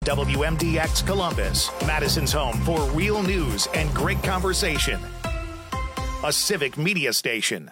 WMDX Columbus, Madison's home for real news and great conversation. A civic media station.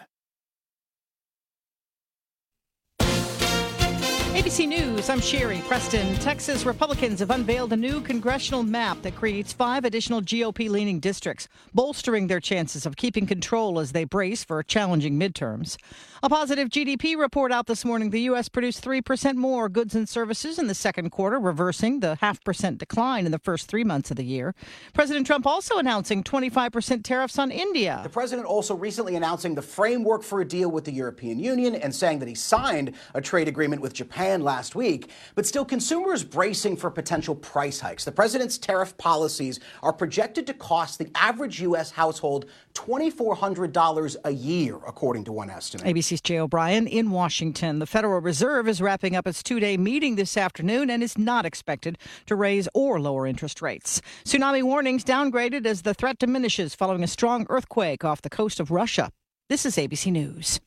ABC News, I'm Sherry Preston. Texas Republicans have unveiled a new congressional map that creates 5 additional GOP-leaning districts, bolstering their chances of keeping control as they brace for challenging midterms. A positive GDP report out this morning. The U.S. produced 3% more goods and services in the second quarter, reversing the 0.5% decline in the first 3 months of the year. President Trump also announcing 25% tariffs on India. The president also recently announcing the framework for a deal with the European Union and saying that he signed a trade agreement with Japan last week, but still consumers bracing for potential price hikes. The president's tariff policies are projected to cost the average U.S. household $2,400 a year, according to one estimate. ABC's Jay O'Brien in Washington. The Federal Reserve is wrapping up its 2-day meeting this afternoon and is not expected to raise or lower interest rates. Tsunami warnings downgraded as the threat diminishes following a strong earthquake off the coast of Russia. This is ABC News.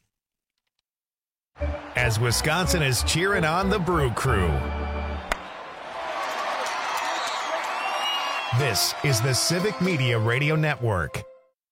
As Wisconsin is cheering on the Brew Crew. This is the Civic Media Radio Network.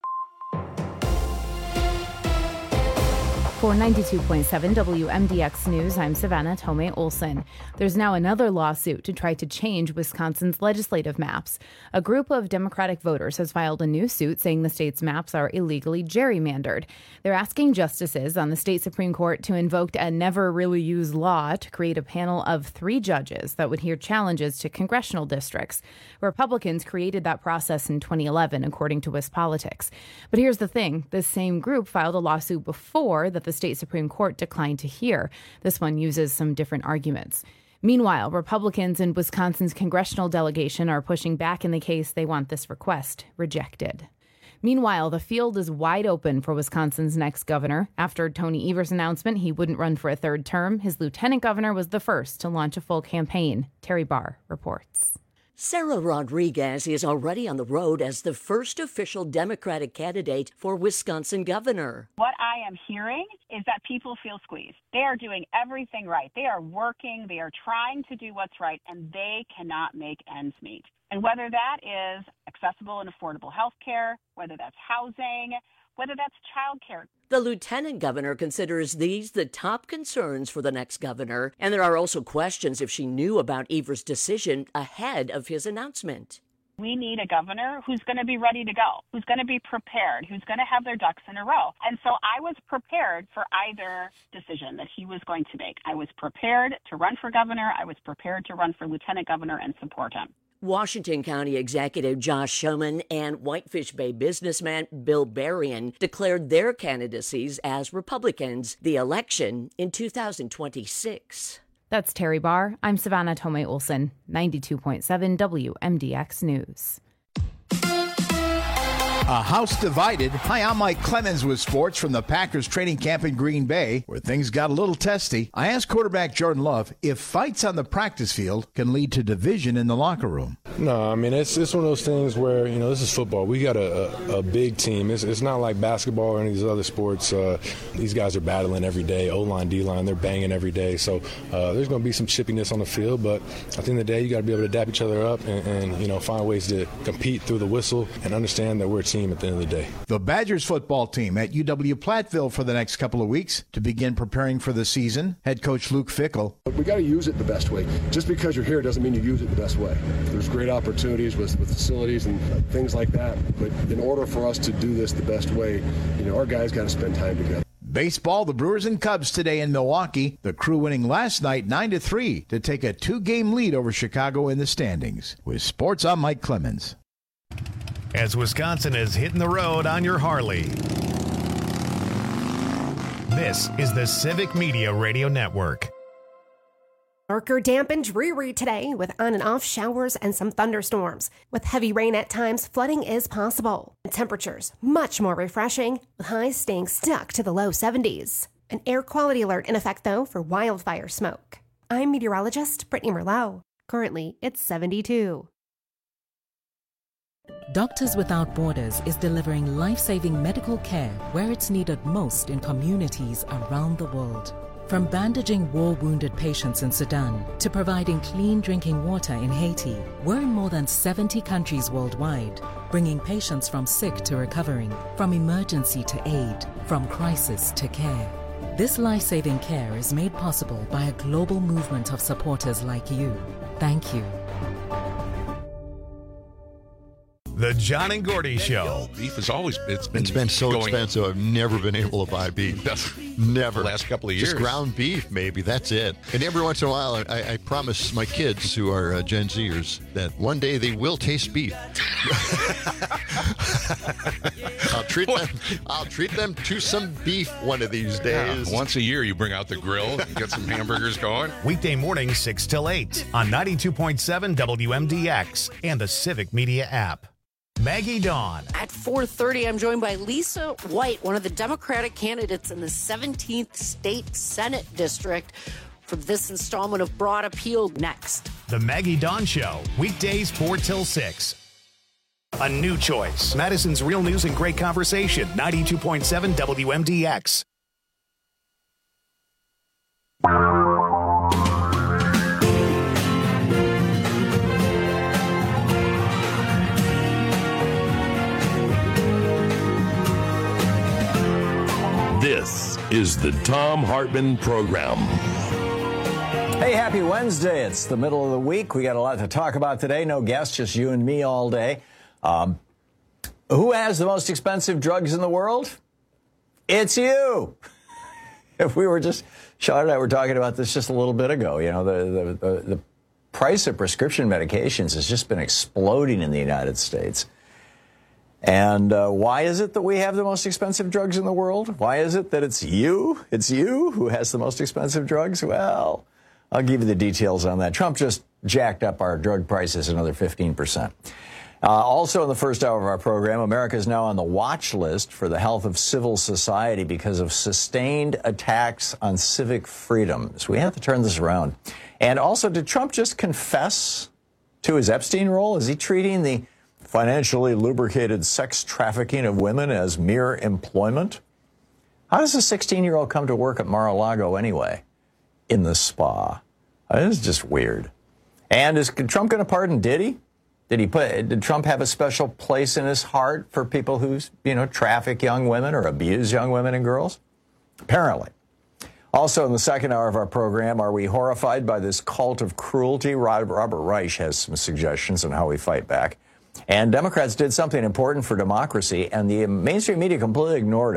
For 92.7 WMDX News, I'm Savannah Tomei Olson. There's now another lawsuit to try to change Wisconsin's legislative maps. A group of Democratic voters has filed a new suit saying the state's maps are illegally gerrymandered. They're asking justices on the state Supreme Court to invoke a never-really-used law to create a panel of 3 judges that would hear challenges to congressional districts. Republicans created that process in 2011, according to WisPolitics. But here's the thing. This same group filed a lawsuit before that the state Supreme Court declined to hear. This one uses some different arguments. Meanwhile, Republicans in Wisconsin's congressional delegation are pushing back in the case. They want this request rejected. Meanwhile, the field is wide open for Wisconsin's next governor. After Tony Evers' announcement he wouldn't run for a 3rd term, his lieutenant governor was the first to launch a full campaign. Terry Barr reports. Sarah Rodriguez is already on the road as the first official Democratic candidate for Wisconsin governor. What I am hearing is that people feel squeezed. They are doing everything right. They are working. They are trying to do what's right, and they cannot make ends meet. And whether that is accessible and affordable health care, whether that's housing, whether that's child care. The lieutenant governor considers these the top concerns for the next governor, and there are also questions if she knew about Evers' decision ahead of his announcement. We need a governor who's going to be ready to go, who's going to be prepared, who's going to have their ducks in a row. And so I was prepared for either decision that he was going to make. I was prepared to run for governor. I was prepared to run for lieutenant governor and support him. Washington County Executive Josh Schuman and Whitefish Bay businessman Bill Berrien declared their candidacies as Republicans the election in 2026. That's Terry Barr. I'm Savannah Tomei Olson, 92.7 WMDX News. A house divided. Hi, I'm Mike Clemens with sports from the Packers training camp in Green Bay, where things got a little testy. I asked quarterback Jordan Love if fights on the practice field can lead to division in the locker room. No, I mean, it's one of those things where, this is football. We got a big team. It's not like basketball or any of these other sports. These guys are battling every day. O-line, D-line, they're banging every day. So there's going to be some chippiness on the field, but at the end of the day, you got to be able to dap each other up and find ways to compete through the whistle and understand that we're a team at the end of the day. The Badgers football team at UW-Platteville for the next couple of weeks to begin preparing for the season. Head coach Luke Fickell. We got to use it the best way. Just because you're here doesn't mean you use it the best way. There's great opportunities with facilities and things like that. But in order for us to do this the best way, our guys got to spend time together. Baseball, the Brewers and Cubs today in Milwaukee. The Crew winning last night 9-3 to take a 2-game lead over Chicago in the standings. With sports, I'm Mike Clemens. As Wisconsin is hitting the road on your Harley. This is the Civic Media Radio Network. Darker, damp, and dreary today with on and off showers and some thunderstorms. With heavy rain at times, flooding is possible. Temperatures much more refreshing, with highs staying stuck to the low 70s. An air quality alert in effect, though, for wildfire smoke. I'm meteorologist Brittany Merlot. Currently, it's 72. Doctors Without Borders is delivering life-saving medical care where it's needed most in communities around the world. From bandaging war-wounded patients in Sudan to providing clean drinking water in Haiti, we're in more than 70 countries worldwide, bringing patients from sick to recovering, from emergency to aid, from crisis to care. This life-saving care is made possible by a global movement of supporters like you. Thank you. The John and Gordy Show. Beef is always, it's been so expensive. I've never been able to buy beef. Never. The last couple of years. Just ground beef, maybe. That's it. And every once in a while, I promise my kids, who are Gen Zers, that one day they will taste beef. I'll treat them to some beef one of these days. Yeah, once a year, you bring out the grill and get some hamburgers going. Weekday mornings 6 till 8 on 92.7 WMDX and the Civic Media app. Maggie Dawn. At 4:30, I'm joined by Lisa White, one of the Democratic candidates in the 17th State Senate District, for this installment of Broad Appeal next. The Maggie Dawn Show, weekdays 4 till 6. A new choice. Madison's Real News and Great Conversation, 92.7 WMDX. This is the Thom Hartmann Program. Hey, happy Wednesday. It's the middle of the week. We got a lot to talk about today. No guests, just you and me all day. Who has the most expensive drugs in the world? It's you. If we were just, Sean and I were talking about this just a little bit ago. You know, the price of prescription medications has just been exploding in the United States. And why is it that we have the most expensive drugs in the world? Why is it that it's you? It's you who has the most expensive drugs? Well, I'll give you the details on that. Trump just jacked up our drug prices another 15%. Also in the first hour of our program, America is now on the watch list for the health of civil society because of sustained attacks on civic freedoms. We have to turn this around. And also, did Trump just confess to his Epstein role? Is he treating the financially lubricated sex trafficking of women as mere employment? How does a 16-year-old come to work at Mar-a-Lago anyway? In the spa. This is just weird. And is Trump going to pardon Diddy? Did Trump have a special place in his heart for people who, traffic young women or abuse young women and girls? Apparently. Also, in the second hour of our program, are we horrified by this cult of cruelty? Robert Reich has some suggestions on how we fight back. And Democrats did something important for democracy, and the mainstream media completely ignored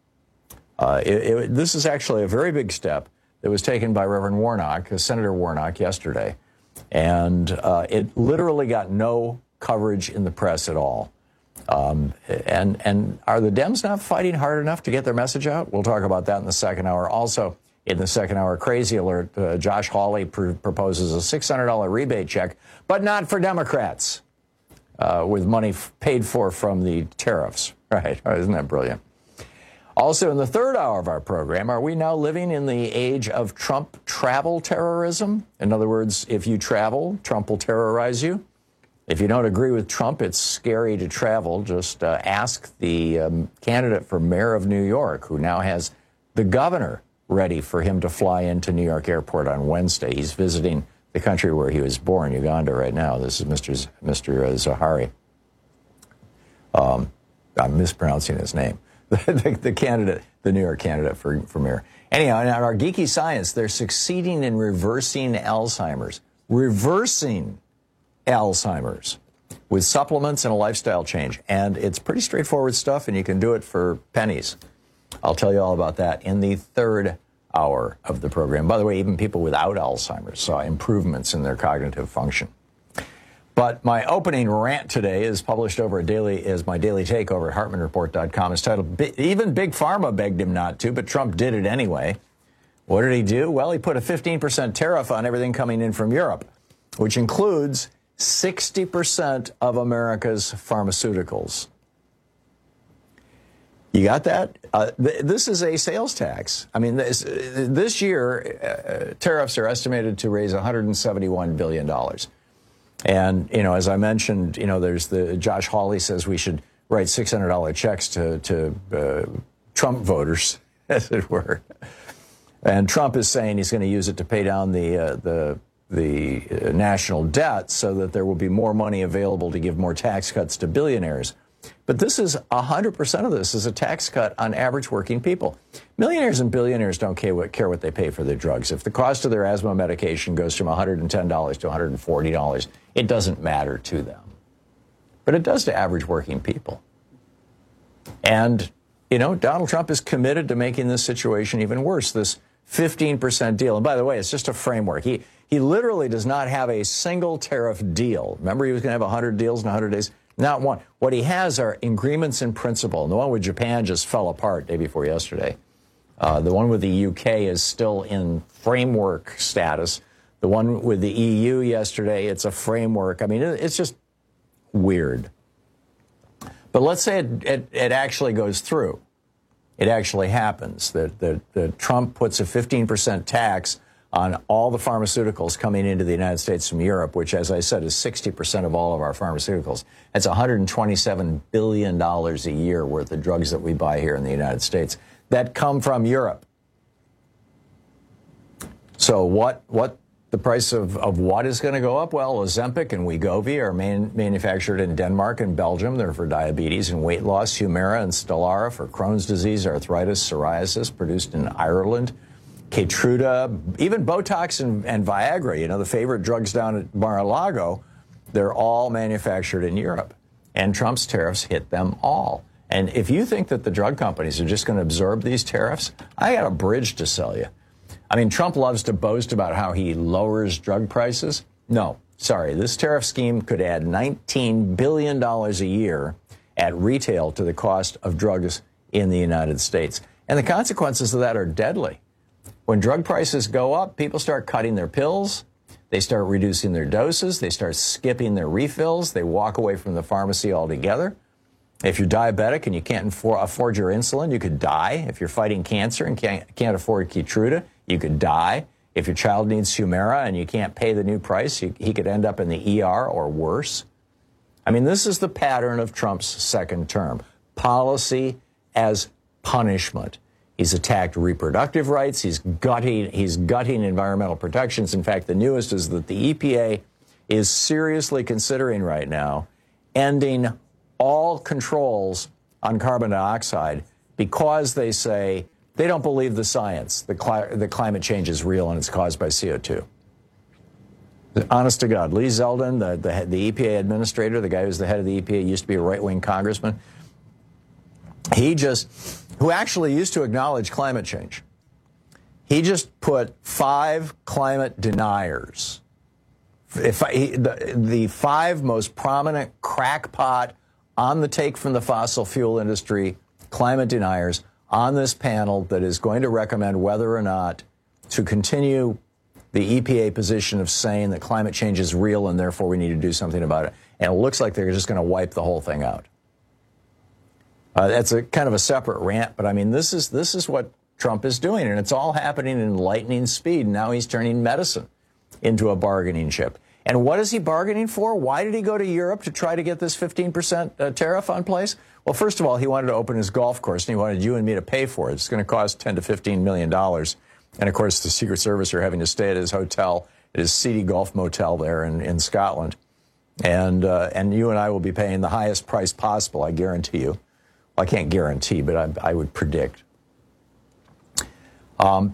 it. This is actually a very big step that was taken by Reverend Warnock, Senator Warnock, yesterday. And it literally got no coverage in the press at all. And are the Dems not fighting hard enough to get their message out? We'll talk about that in the second hour. Also, in the second hour, crazy alert, Josh Hawley proposes a $600 rebate check, but not for Democrats, with money paid for from the tariffs. Right? Isn't that brilliant? Also, in the third hour of our program, are we now living in the age of Trump travel terrorism? In other words, if you travel, Trump will terrorize you. If you don't agree with Trump, it's scary to travel. Just ask the candidate for mayor of New York, who now has the governor ready for him to fly into New York Airport on Wednesday. He's visiting the country where he was born, Uganda, right now. This is Mr. Zahari. I'm mispronouncing his name. The candidate, the New York candidate for mayor. Anyhow, in our geeky science, they're succeeding in reversing Alzheimer's. Reversing Alzheimer's with supplements and a lifestyle change. And it's pretty straightforward stuff, and you can do it for pennies. I'll tell you all about that in the third hour of the program. By the way, even people without Alzheimer's saw improvements in their cognitive function. But my opening rant today is published over my daily take over at HartmannReport.com. It's titled, Even Big Pharma Begged Him Not to, but Trump did it anyway. What did he do? Well, he put a 15% tariff on everything coming in from Europe, which includes 60% of America's pharmaceuticals. You got that? This is a sales tax. I mean, this year, tariffs are estimated to raise $171 billion. And, as I mentioned, there's Josh Hawley says we should write $600 checks to Trump voters, as it were. And Trump is saying he's going to use it to pay down the national debt so that there will be more money available to give more tax cuts to billionaires. But this is 100% of this is a tax cut on average working people. Millionaires and billionaires don't care what they pay for their drugs. If the cost of their asthma medication goes from $110 to $140, it doesn't matter to them. But it does to average working people. And, you know, Donald Trump is committed to making this situation even worse, this 15% deal. And by the way, it's just a framework. He literally does not have a single tariff deal. Remember, he was going to have 100 deals in 100 days? Not one. What he has are agreements in principle. And the one with Japan just fell apart day before yesterday. The one with the UK is still in framework status. The one with the EU yesterday, it's a framework. I mean, it's just weird. But let's say it actually goes through. It actually happens. That Trump puts a 15% tax on all the pharmaceuticals coming into the United States from Europe, which, as I said, is 60% of all of our pharmaceuticals. That's $127 billion a year worth of drugs that we buy here in the United States that come from Europe. So what the price of what is going to go up? Well, Ozempic and Wegovy are manufactured in Denmark and Belgium. They're for diabetes and weight loss. Humira and Stelara for Crohn's disease, arthritis, psoriasis, produced in Ireland. Keytruda, even Botox and Viagra, you know, the favorite drugs down at Mar-a-Lago, they're all manufactured in Europe. And Trump's tariffs hit them all. And if you think that the drug companies are just going to absorb these tariffs, I got a bridge to sell you. I mean, Trump loves to boast about how he lowers drug prices. No, sorry, this tariff scheme could add $19 billion a year at retail to the cost of drugs in the United States. And the consequences of that are deadly. When drug prices go up, people start cutting their pills, they start reducing their doses, they start skipping their refills, they walk away from the pharmacy altogether. If you're diabetic and you can't afford your insulin, you could die. If you're fighting cancer and can't afford Keytruda, you could die. If your child needs Humira and you can't pay the new price, he could end up in the ER or worse. I mean, this is the pattern of Trump's second term. Policy as punishment. He's attacked reproductive rights. He's gutting environmental protections. In fact, the newest is that the EPA is seriously considering right now ending all controls on carbon dioxide because they say they don't believe the science, the climate change is real and it's caused by CO2. Honest to God, Lee Zeldin, the EPA administrator, the guy who's the head of the EPA, used to be a right-wing congressman. Who actually used to acknowledge climate change. He just put 5 climate deniers, the 5 most prominent crackpot on the take from the fossil fuel industry climate deniers on this panel that is going to recommend whether or not to continue the EPA position of saying that climate change is real and therefore we need to do something about it. And it looks like they're just going to wipe the whole thing out. That's a kind of a separate rant, but I mean, this is what Trump is doing, and it's all happening in lightning speed. Now he's turning medicine into a bargaining chip. And what is he bargaining for? Why did he go to Europe to try to get this 15% tariff on place? Well, first of all, he wanted to open his golf course, and he wanted you and me to pay for it. It's going to cost $10 to $15 million. And, of course, the Secret Service are having to stay at his hotel, at his seedy golf motel there in Scotland. And you and I will be paying the highest price possible, I guarantee you. Well, I can't guarantee, but I would predict. But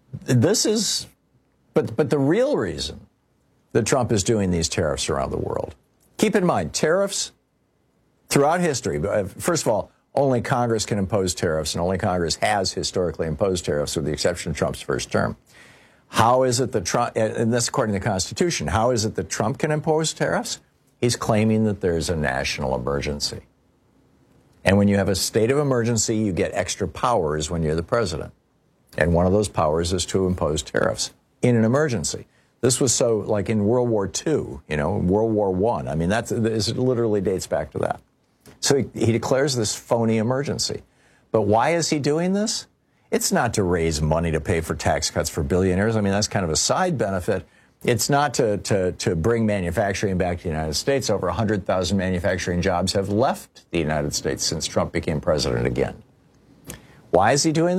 the real reason that Trump is doing these tariffs around the world, keep in mind, tariffs throughout history, first of all, only Congress can impose tariffs, and only Congress has historically imposed tariffs, with the exception of Trump's first term. How is it that Trump, and that's according to the Constitution, how is it that Trump can impose tariffs? He's claiming that there's a national emergency. And when you have a state of emergency, you get extra powers when you're the president. And one of those powers is to impose tariffs in an emergency. This was so like in World War II, World War I. I mean, it literally dates back to that. So he declares this phony emergency. But why is he doing this? It's not to raise money to pay for tax cuts for billionaires. I mean, that's kind of a side benefit. It's not to bring manufacturing back to the United States. Over 100,000 manufacturing jobs have left the United States since Trump became president again. Why is he doing this?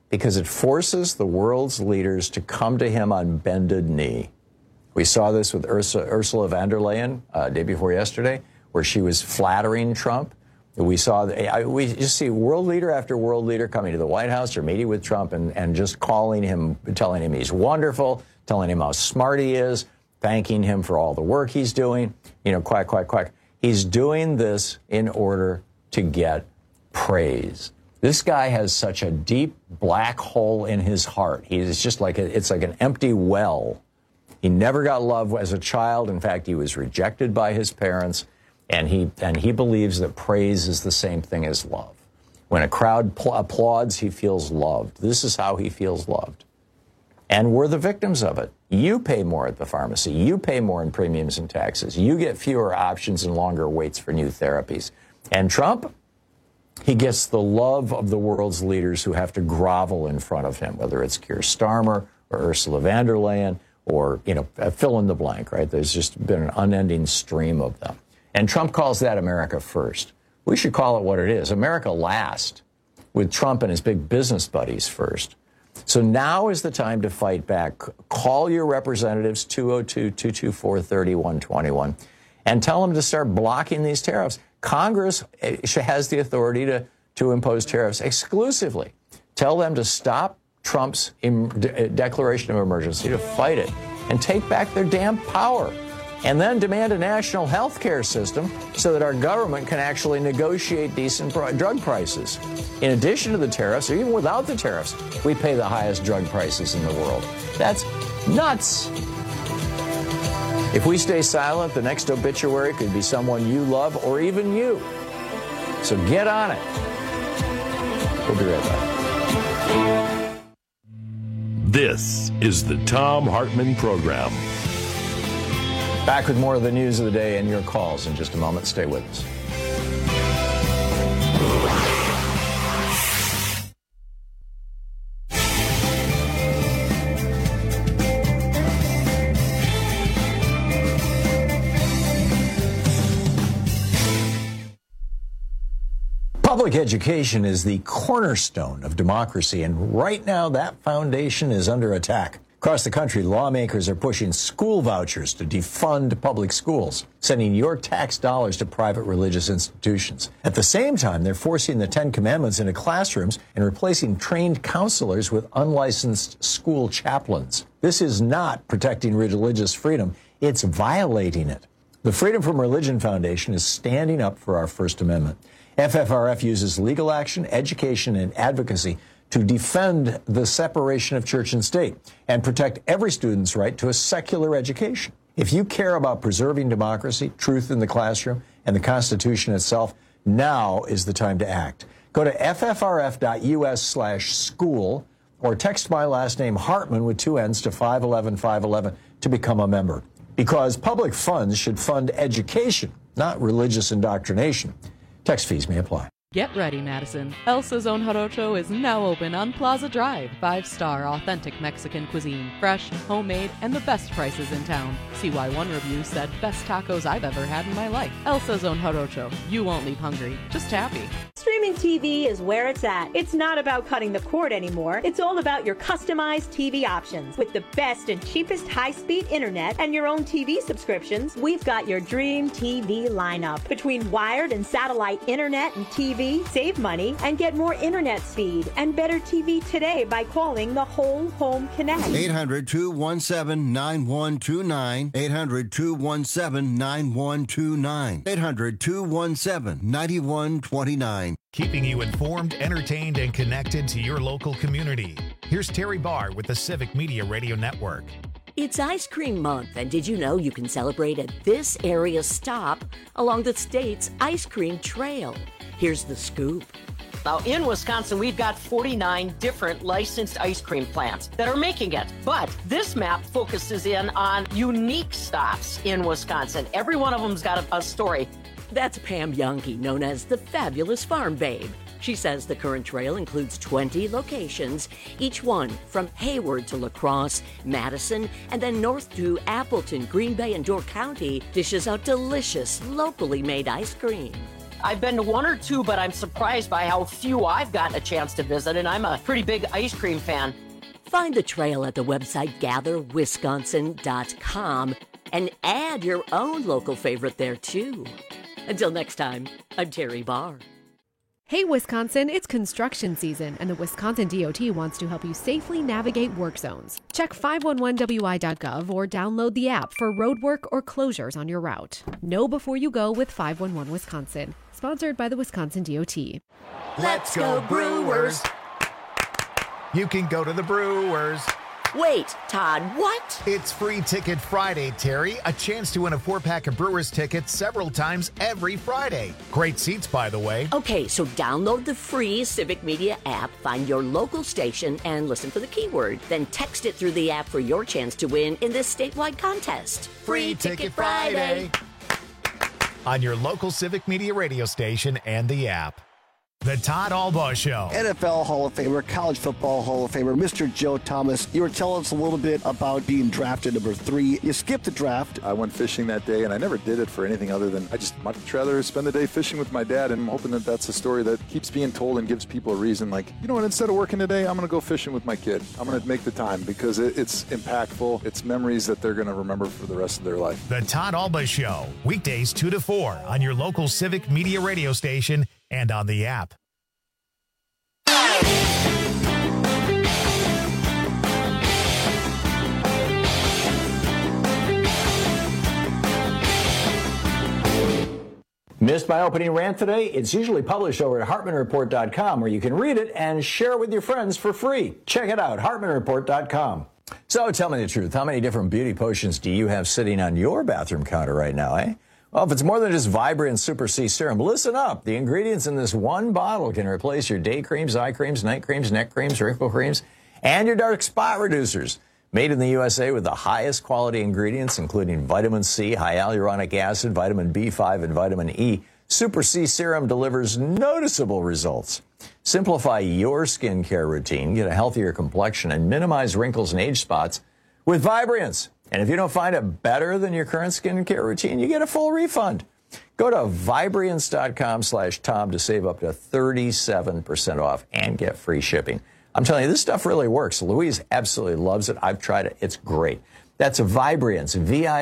because it forces the world's leaders to come to him on bended knee. We saw this with Ursula von der Leyen day before yesterday, where she was flattering Trump. We just see world leader after world leader coming to the White House or meeting with Trump and just calling him, telling him he's wonderful, telling him how smart he is, thanking him for all the work he's doing. Quack, quack, quack. He's doing this in order to get praise. This guy has such a deep black hole in his heart. He's just it's like an empty well. He never got love as a child. In fact, he was rejected by his parents, and he believes that praise is the same thing as love. When a crowd applauds, he feels loved. This is how he feels loved. And we're the victims of it. You pay more at the pharmacy. You pay more in premiums and taxes. You get fewer options and longer waits for new therapies. And Trump, he gets the love of the world's leaders who have to grovel in front of him, whether it's Keir Starmer or Ursula von der Leyen or, fill in the blank, right? There's just been an unending stream of them. And Trump calls that America first. We should call it what it is. America last, with Trump and his big business buddies first. So now is the time to fight back. Call your representatives, 202-224-3121, and tell them to start blocking these tariffs. Congress has the authority to impose tariffs exclusively. Tell them to stop Trump's declaration of emergency, to fight it, and take back their damn power. And then demand a national health care system so that our government can actually negotiate decent drug prices. In addition to the tariffs, or even without the tariffs, we pay the highest drug prices in the world. That's nuts. If we stay silent, the next obituary could be someone you love or even you. So get on it. We'll be right back. This is the Thom Hartmann Program. Back with more of the news of the day and your calls in just a moment. Stay with us. Public education is the cornerstone of democracy, and right now that foundation is under attack. Across the country, lawmakers are pushing school vouchers to defund public schools, sending your tax dollars to private religious institutions. At the same time, they're forcing the Ten Commandments into classrooms and replacing trained counselors with unlicensed school chaplains. This is not protecting religious freedom. It's violating it. The Freedom from Religion Foundation is standing up for our First Amendment. FFRF uses legal action, education, and advocacy to defend the separation of church and state and protect every student's right to a secular education. If you care about preserving democracy, truth in the classroom, and the Constitution itself, now is the time to act. Go to ffrf.us/school or text my last name Hartmann with 2 N's to 511-511 to become a member. Because public funds should fund education, not religious indoctrination. Text fees may apply. Get ready, Madison. El Sazon Jarocho is now open on Plaza Drive. 5-star authentic Mexican cuisine. Fresh, homemade, and the best prices in town. CY1 review said, best tacos I've ever had in my life. El Sazon Jarocho. You won't leave hungry, just happy. Streaming TV is where it's at. It's not about cutting the cord anymore. It's all about your customized TV options. With the best and cheapest high-speed internet and your own TV subscriptions, we've got your dream TV lineup. Between wired and satellite internet and TV, save money and get more internet speed and better TV today by calling the Whole Home Connect. 800-217-9129. 800-217-9129. 800-217-9129. Keeping you informed, entertained, and connected to your local community. Here's Terry Barr with the Civic Media Radio Network. It's Ice Cream Month, and did you know you can celebrate at this area stop along the state's ice cream trail? Here's the scoop. Now, in Wisconsin, we've got 49 different licensed ice cream plants that are making it. But this map focuses in on unique stops in Wisconsin. Every one of them's got a story. That's Pam Youngke, known as the Fabulous Farm Babe. She says the current trail includes 20 locations, each one from Hayward to La Crosse, Madison, and then north to Appleton, Green Bay, and Door County dishes out delicious, locally made ice cream. I've been to one or two, but I'm surprised by how few I've gotten a chance to visit, and I'm a pretty big ice cream fan. Find the trail at the website gatherwisconsin.com and add your own local favorite there, too. Until next time, I'm Terry Barr. Hey, Wisconsin, it's construction season, and the Wisconsin DOT wants to help you safely navigate work zones. Check 511wi.gov or download the app for roadwork or closures on your route. Know before you go with 511 Wisconsin. Sponsored by the Wisconsin DOT. Let's go Brewers! You can go to the Brewers. Wait, Todd, what? It's Free Ticket Friday, Terry. A chance to win a 4-pack of Brewers tickets several times every Friday. Great seats, by the way. Okay, so download the free Civic Media app, find your local station, and listen for the keyword. Then text it through the app for your chance to win in this statewide contest. Free Ticket Friday. On your local Civic Media radio station and the app. The Todd Albaugh Show. NFL Hall of Famer, college football Hall of Famer, Mr. Joe Thomas. You were telling us a little bit about being drafted number 3. You skipped the draft. I went fishing that day, and I never did it for anything other than I just much rather spend the day fishing with my dad, and I'm hoping that that's a story that keeps being told and gives people a reason. Like, you know what, instead of working today, I'm going to go fishing with my kid. I'm going to make the time because it's impactful. It's memories that they're going to remember for the rest of their life. The Todd Albaugh Show, weekdays 2 to 4 on your local Civic Media radio station and on the app. Missed my opening rant today? It's usually published over at HartmanReport.com, where you can read it and share it with your friends for free. Check it out, HartmanReport.com. So tell me the truth. How many different beauty potions do you have sitting on your bathroom counter right now, eh? Well, if it's more than just Vibrant Super C Serum, listen up. The ingredients in this one bottle can replace your day creams, eye creams, night creams, neck creams, wrinkle creams, and your dark spot reducers. Made in the USA with the highest quality ingredients, including vitamin C, high hyaluronic acid, vitamin B5, and vitamin E, Super C Serum delivers noticeable results. Simplify your skincare routine, get a healthier complexion, and minimize wrinkles and age spots with Vibrance. And if you don't find it better than your current skincare routine, you get a full refund. Go to Vibrance.com/Tom to save up to 37% off and get free shipping. I'm telling you, this stuff really works. Louise absolutely loves it. I've tried it. It's great. That's Vibrance,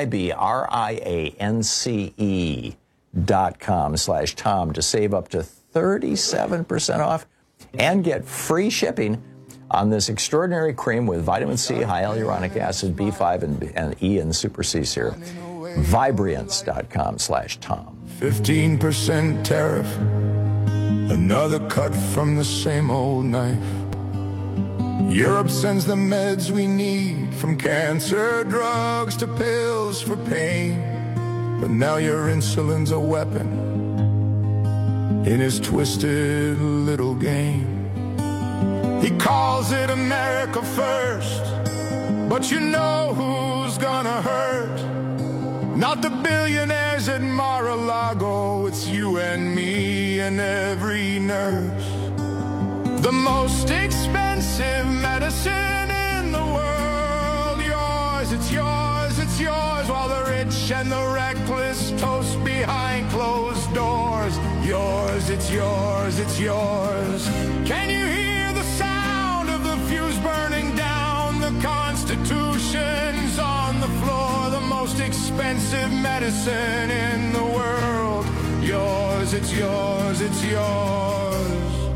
Vibrance.com/Tom to save up to 37% off and get free shipping on this extraordinary cream with vitamin C, high hyaluronic acid, B5, and E, and Super C Serum. Vibrance.com/Tom. 15% tariff, another cut from the same old knife. Europe sends the meds we need, from cancer drugs to pills for pain. But now your insulin's a weapon in his twisted little game. He calls it America first, but you know who's gonna hurt? Not the billionaires at Mar-a-Lago, it's you and me and every nurse. The most expensive medicine in the world, yours, it's yours, it's yours, while the rich and the reckless toast behind closed doors. Yours, it's yours, it's yours. Can you hear the sound of the fuse burning down? The Constitution's on the floor, the most expensive medicine in the world. Yours, it's yours, it's yours.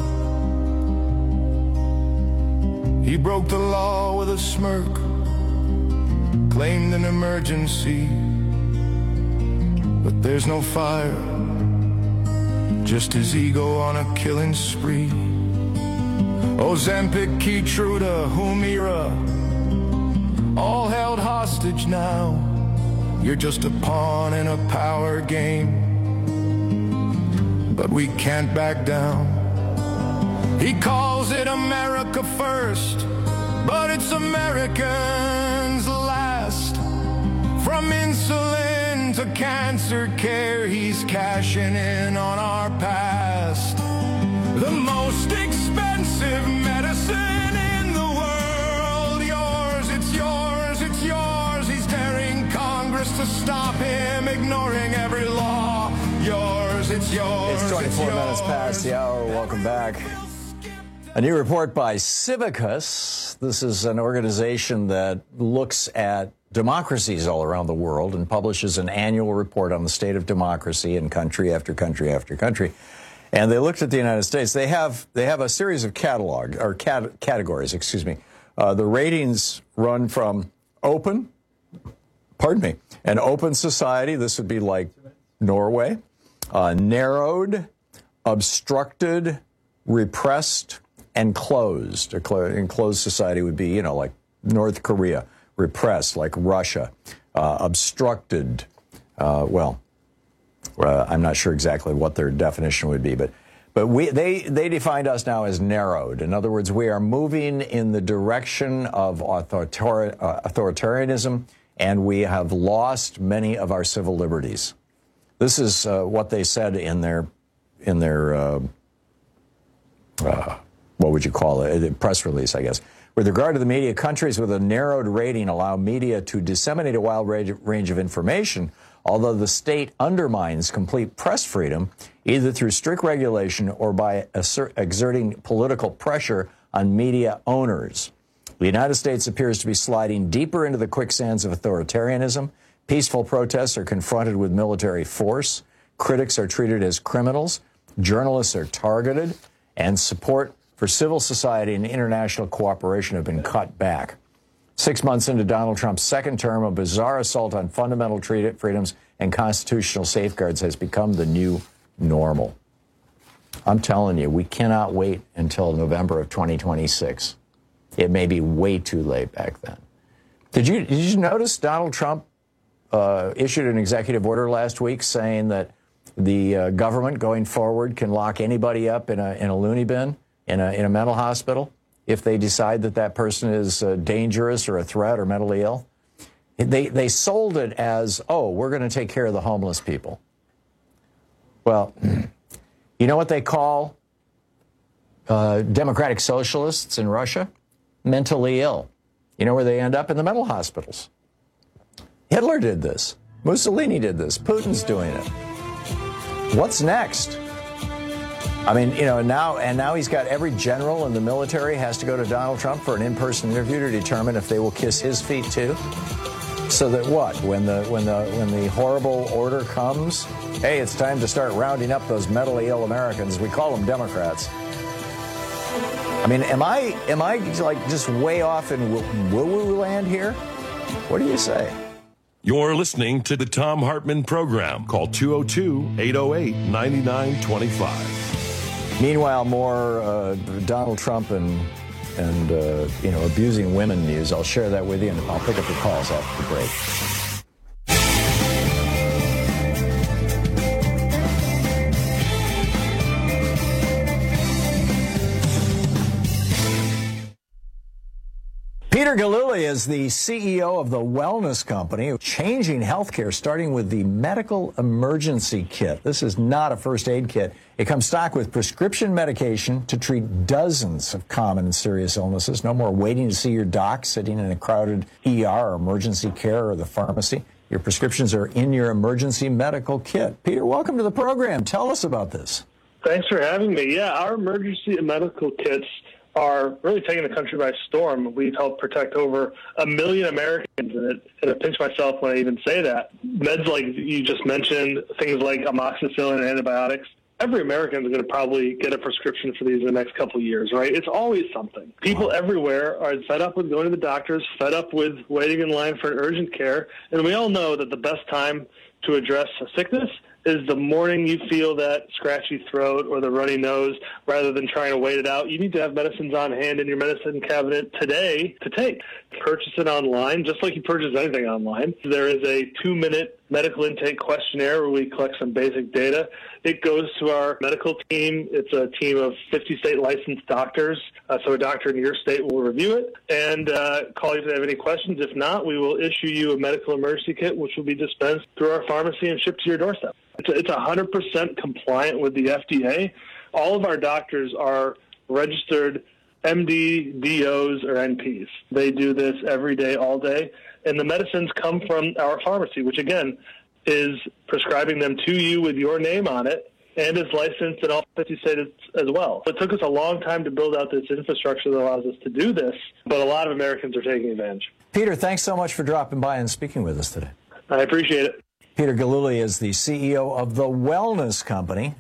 He broke the law with a smirk, claimed an emergency, but there's no fire, just his ego on a killing spree. Ozempic, Keytruda, Humira, all held hostage now. You're just a pawn in a power game, but we can't back down. He calls it America first, but it's Americans last. From insulin to cancer care, he's cashing in on our past. The most expensive medicine in the world. Yours, it's yours, it's yours. He's daring Congress to stop him, ignoring every law. Yours, it's yours. It's 24 minutes past the hour. Welcome back. A new report by Civicus. This is an organization that looks at democracies all around the world and publishes an annual report on the state of democracy in country after country after country. And they looked at the United States. They have a series of categories. Excuse me. The ratings run from open. An open society. This would be like Norway. Narrowed, obstructed, repressed, and closed. Enclosed society would be, like North Korea. Repressed, like Russia. Obstructed, I'm not sure exactly what their definition would be, but they defined us now as narrowed. In other words, we are moving in the direction of authoritarianism, and we have lost many of our civil liberties. This is what they said in their what would you call it? Press release, I guess. With regard to the media, countries with a narrowed rating allow media to disseminate a wide range of information, although the state undermines complete press freedom, either through strict regulation or by exerting political pressure on media owners. The United States appears to be sliding deeper into the quicksands of authoritarianism. Peaceful protests are confronted with military force. Critics are treated as criminals. Journalists are targeted. And support for civil society and international cooperation have been cut back. 6 months into Donald Trump's second term, a bizarre assault on fundamental freedoms and constitutional safeguards has become the new normal. I'm telling you, we cannot wait until November of 2026. It may be way too late back then. Did you notice Donald Trump issued an executive order last week saying that the government going forward can lock anybody up in a loony bin, in a mental hospital, if they decide that person is dangerous or a threat or mentally ill? They sold it as, we're going to take care of the homeless people. Well, you know what they call democratic socialists in Russia? Mentally ill. You know where they end up? In the mental hospitals. Hitler did this. Mussolini did this. Putin's doing it. What's next? I mean, now he's got every general in the military has to go to Donald Trump for an in-person interview to determine if they will kiss his feet too. So that what? When the horrible order comes, hey, it's time to start rounding up those mentally ill Americans. We call them Democrats. I mean, am I like just way off in woo-woo land here? What do you say? You're listening to the Thom Hartmann Program. Call 202-808-9925. Meanwhile, more Donald Trump and abusing women news. I'll share that with you, and I'll pick up your calls after the break. Peter Gillooly is the CEO of the Wellness Company, changing healthcare, starting with the medical emergency kit. This is not a first aid kit. It comes stocked with prescription medication to treat dozens of common and serious illnesses. No more waiting to see your doc, sitting in a crowded ER or emergency care or the pharmacy. Your prescriptions are in your emergency medical kit. Peter, welcome to the program. Tell us about this. Thanks for having me. Yeah, our emergency medical kits are really taking the country by storm. We've helped protect over 1 million Americans, and I pinch myself when I even say that. Meds like you just mentioned, things like amoxicillin and antibiotics, every American is going to probably get a prescription for these in the next couple of years, right? It's always something. People everywhere are fed up with going to the doctors, fed up with waiting in line for urgent care, and we all know that the best time to address a sickness is the morning you feel that scratchy throat or the runny nose, rather than trying to wait it out. You need to have medicines on hand in your medicine cabinet today to take. Purchase it online, just like you purchase anything online. There is a 2-minute medical intake questionnaire where we collect some basic data. It goes to our medical team. It's a team of 50 state licensed doctors. So a doctor in your state will review it and call you if they have any questions. If not, we will issue you a medical emergency kit, which will be dispensed through our pharmacy and shipped to your doorstep. It's 100% compliant with the FDA. All of our doctors are registered MD, DOs, or NPs. They do this every day, all day. And the medicines come from our pharmacy, which, again, is prescribing them to you with your name on it and is licensed in all 50 states as well. It took us a long time to build out this infrastructure that allows us to do this, but a lot of Americans are taking advantage. Peter, thanks so much for dropping by and speaking with us today. I appreciate it. Peter Gillooly is the CEO of the wellness company,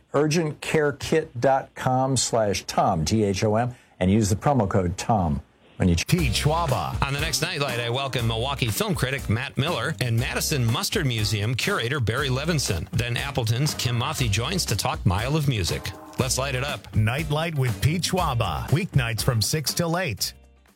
urgentcarekit.com/Tom, T-H-O-M, and use the promo code TOM. When you Pete Schwaba. On the next Nightlight, I welcome Milwaukee film critic Matt Miller and Madison Mustard Museum curator Barry Levinson. Then Appleton's Kim Mothy joins to talk Mile of Music. Let's light it up. Nightlight with Pete Schwaba. Weeknights from 6 till 8.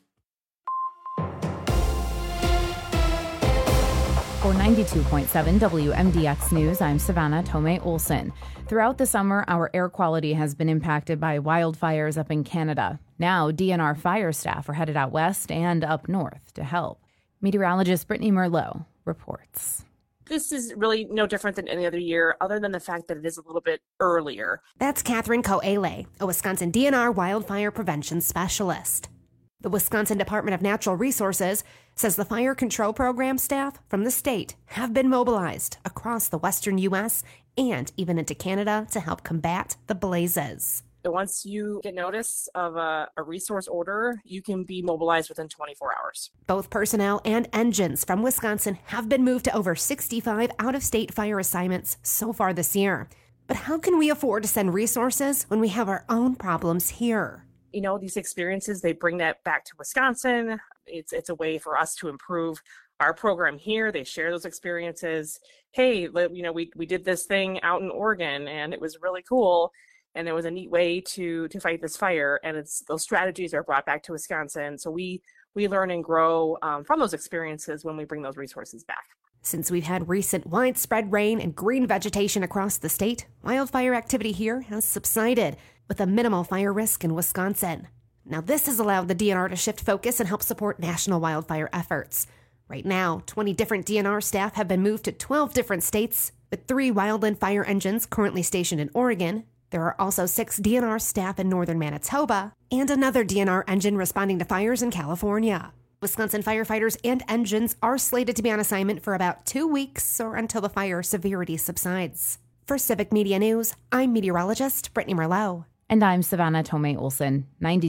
For 92.7 WMDX News, I'm Savannah Tomei Olson. Throughout the summer, our air quality has been impacted by wildfires up in Canada. Now, DNR fire staff are headed out west and up north to help. Meteorologist Brittany Merlot reports. This is really no different than any other year, other than the fact that it is a little bit earlier. That's Catherine Coele, a Wisconsin DNR wildfire prevention specialist. The Wisconsin Department of Natural Resources says the fire control program staff from the state have been mobilized across the western U.S. and even into Canada to help combat the blazes. Once you get notice of a resource order, you can be mobilized within 24 hours. Both personnel and engines from Wisconsin have been moved to over 65 out-of-state fire assignments so far this year. But how can we afford to send resources when we have our own problems here? You know, these experiences, they bring that back to Wisconsin. It's a way for us to improve our program here. They share those experiences. Hey, you know, we did this thing out in Oregon and it was really cool. And it was a neat way to fight this fire. And those strategies are brought back to Wisconsin. So we learn and grow from those experiences when we bring those resources back. Since we've had recent widespread rain and green vegetation across the state, wildfire activity here has subsided, with a minimal fire risk in Wisconsin. Now, this has allowed the DNR to shift focus and help support national wildfire efforts. Right now, 20 different DNR staff have been moved to 12 different states, with 3 wildland fire engines currently stationed in Oregon. There are also 6 DNR staff in northern Manitoba, and another DNR engine responding to fires in California. Wisconsin firefighters and engines are slated to be on assignment for about 2 weeks or until the fire severity subsides. For Civic Media News, I'm meteorologist Brittany Merlot. And I'm Savannah Tomei Olson,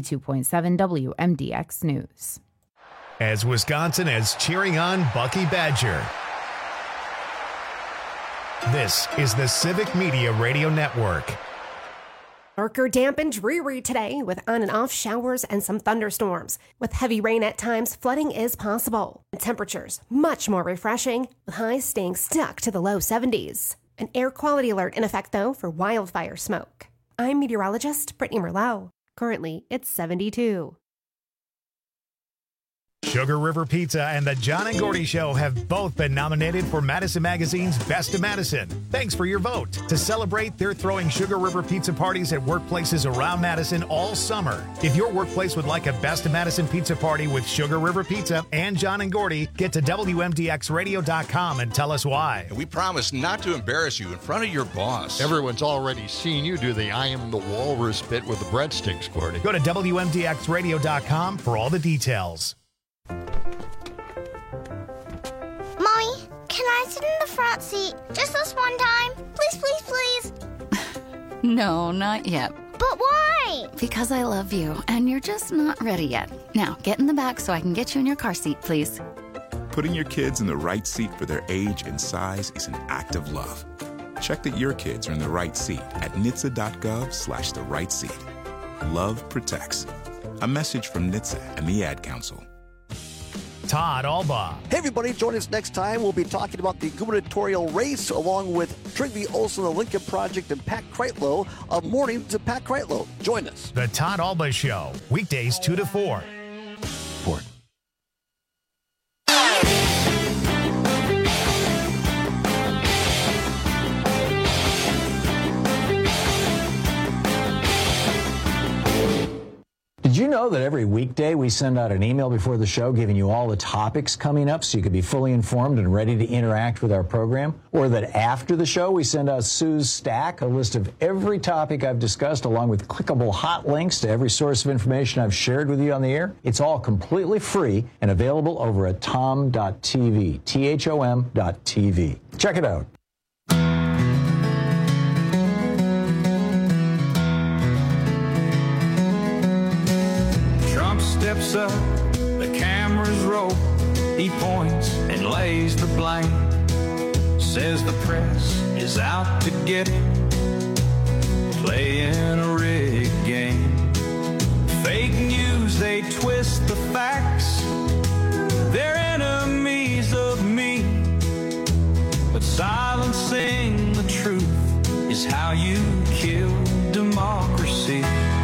92.7 WMDX News. As Wisconsin is cheering on Bucky Badger. This is the Civic Media Radio Network. Darker, damp, and dreary today with on and off showers and some thunderstorms. With heavy rain at times, flooding is possible. And temperatures much more refreshing, with highs staying stuck to the low 70s. An air quality alert in effect, though, for wildfire smoke. I'm meteorologist Brittany Merlot. Currently, it's 72. Sugar River Pizza and the John and Gordy Show have both been nominated for Madison Magazine's Best of Madison. Thanks for your vote. To celebrate, they're throwing Sugar River Pizza parties at workplaces around Madison all summer. If your workplace would like a Best of Madison pizza party with Sugar River Pizza and John and Gordy, get to WMDXradio.com and tell us why. We promise not to embarrass you in front of your boss. Everyone's already seen you do the I am the walrus bit with the breadsticks, Gordy. Go to WMDXradio.com for all the details. Mommy, can I sit in the front seat just this one time? Please, please, please. No, not yet. But why? Because I love you, and you're just not ready yet. Now, get in the back so I can get you in your car seat, please. Putting your kids in the right seat for their age and size is an act of love. Check that your kids are in the right seat at NHTSA.gov/the right seat. Love protects. A message from NHTSA and the Ad Council. Todd Alba. Hey, everybody, join us next time. We'll be talking about the gubernatorial race along with Trygve Olsen, the Lincoln Project, and Pat Kreitlow of Morning to Pat Kreitlow. Join us. The Todd Alba Show, weekdays 2 to 4. Did you know that every weekday we send out an email before the show giving you all the topics coming up so you can be fully informed and ready to interact with our program? Or that after the show we send out Sue's Stack, a list of every topic I've discussed along with clickable hot links to every source of information I've shared with you on the air? It's all completely free and available over at tom.tv, THOM.tv. Check it out. steps up, the cameras roll. He points and lays the blame. Says the press is out to get him, playing a rigged game. Fake news, they twist the facts. They're enemies of me. But silencing the truth is how you kill democracy.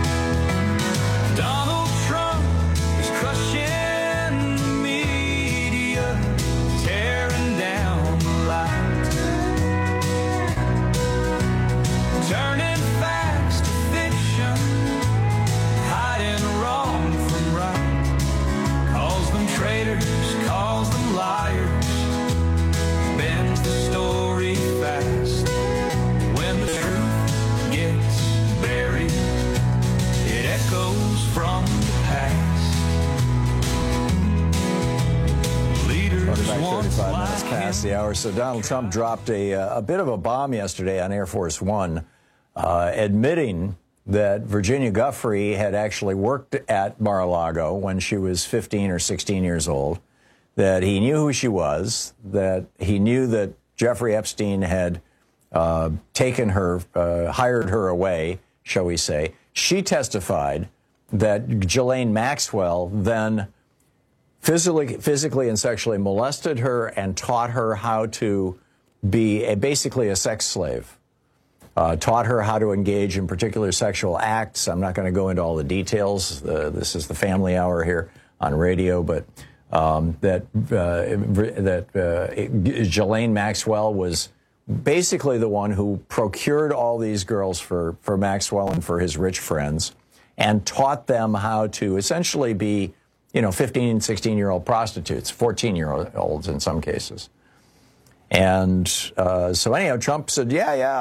Donald Trump is crushing the media, tearing down the light, turning facts to fiction, hiding wrong from right, calls them traitors, calls them liars, bends the story fast. When the truth gets buried, it echoes from the past. Leaders Welcome back, once 35 minutes like past the hour. So Donald Trump dropped a bit of a bomb yesterday on Air Force One, admitting that Virginia Giuffre had actually worked at Mar-a-Lago when she was 15 or 16 years old, that he knew who she was, that he knew that Jeffrey Epstein had taken her, hired her away, shall we say. She testified that Ghislaine Maxwell then physically and sexually molested her and taught her how to be basically a sex slave. Taught her how to engage in particular sexual acts. I'm not going to go into all the details. This is the family hour here on radio, but Ghislaine Maxwell was basically the one who procured all these girls for Maxwell and for his rich friends and taught them how to essentially be, 15 and 16-year-old prostitutes, 14-year-olds in some cases. And so anyhow, Trump said,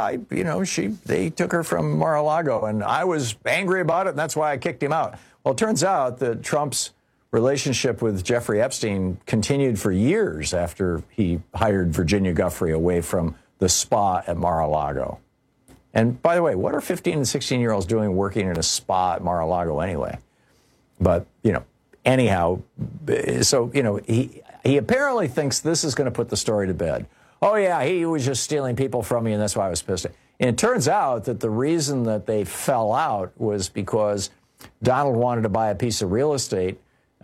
they took her from Mar-a-Lago, and I was angry about it, and that's why I kicked him out. Well, it turns out that Trump's relationship with Jeffrey Epstein continued for years after he hired Virginia Giuffre away from the spa at Mar-a-Lago. And by the way, what are 15 and 16-year-olds doing working in a spa at Mar-a-Lago anyway? But, anyhow, so, he apparently thinks this is going to put the story to bed. Oh, yeah, he was just stealing people from me, and that's why I was pissed. And it turns out that the reason that they fell out was because Donald wanted to buy a piece of real estate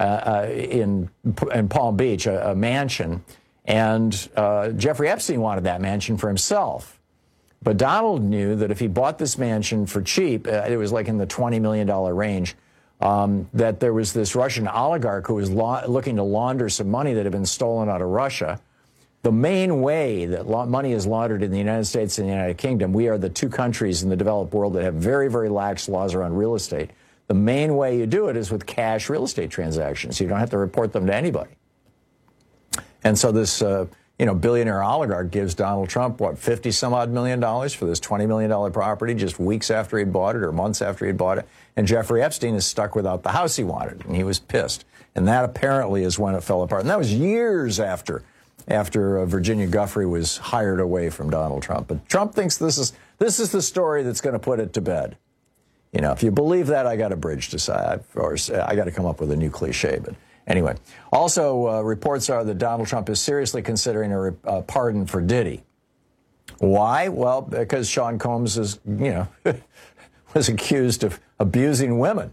in Palm Beach, a mansion, and Jeffrey Epstein wanted that mansion for himself. But Donald knew that if he bought this mansion for cheap, it was like in the $20 million range, that there was this Russian oligarch who was looking to launder some money that had been stolen out of Russia. The main way that money is laundered in the United States and the United Kingdom, we are the two countries in the developed world that have very, very lax laws around real estate. The main way you do it is with cash real estate transactions. You don't have to report them to anybody. And so this, billionaire oligarch gives Donald Trump, $50-some-odd million for this $20 million property just weeks after he bought it or months after he bought it. And Jeffrey Epstein is stuck without the house he wanted, and he was pissed. And that apparently is when it fell apart. And that was years after Virginia Giuffre was hired away from Donald Trump. But Trump thinks this is the story that's going to put it to bed. If you believe that, I got a bridge to say, or I got to come up with a new cliche. But anyway, also reports are that Donald Trump is seriously considering a pardon for Diddy. Why? Well, because Sean Combs is, was accused of abusing women.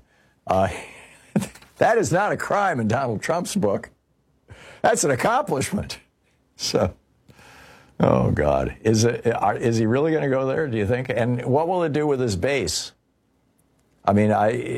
That is not a crime in Donald Trump's book. That's an accomplishment. So, oh God, is he really going to go there? Do you think? And what will it do with his base? I mean,